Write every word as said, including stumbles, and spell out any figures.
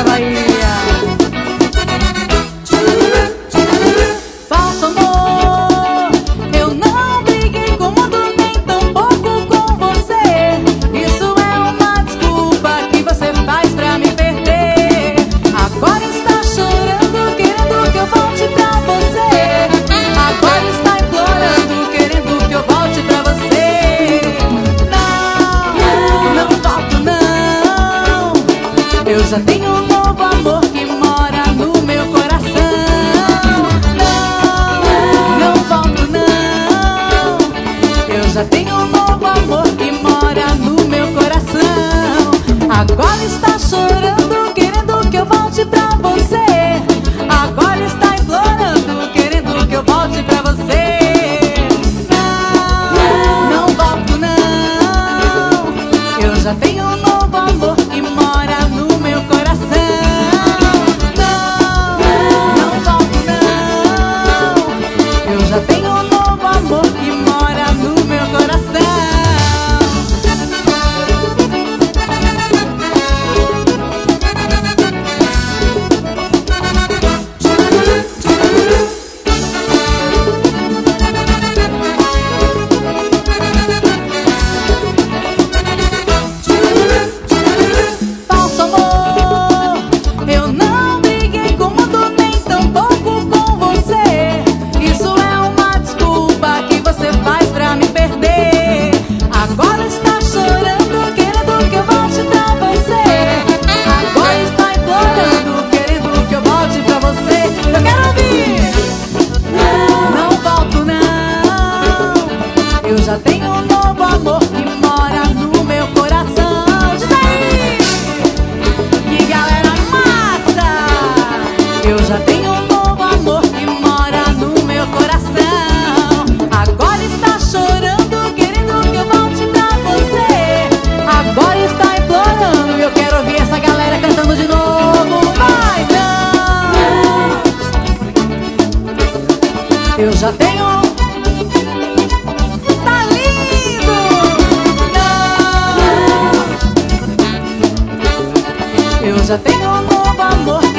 Bahia. Falso amor, eu não briguei com o mundo, nem tampouco com você. Isso é uma desculpa que você faz pra me perder. Agora está chorando, querendo que eu volte pra você. Agora está implorando, querendo que eu volte pra você. Não, não volto não. Eu já tenho um novo amor que mora no meu coração. Não, não volto não. Eu já tenho um novo amor que mora no meu coração. Agora está chorando, querendo que eu volte pra você. Agora está implorando, querendo que eu volte pra você. Não, não volto não. Eu já tenho um novo amor que mora no meu coração. Não, não volto não. Eu já tenho um novo amor que mora no meu coração. Falso amor, eu não briguei com o mundo, nem tampouco com você. Isso é uma desculpa que você faz pra me perder. Agora está chorando, querendo que eu volte pra você. Agora está implorando, querendo que eu volte pra você. Eu quero ouvir. Não, não volto não. Eu já tenho um novo amor que mora no meu coração. Diz aí! Que galera massa! Eu já tenho um novo amor que mora no meu coração. Agora está chorando, querendo que eu volte pra você. Agora está implorando e eu quero ouvir essa galera cantando de novo. Vai, não! Eu já tenho. Tá lindo! Não! Eu já tenho um novo amor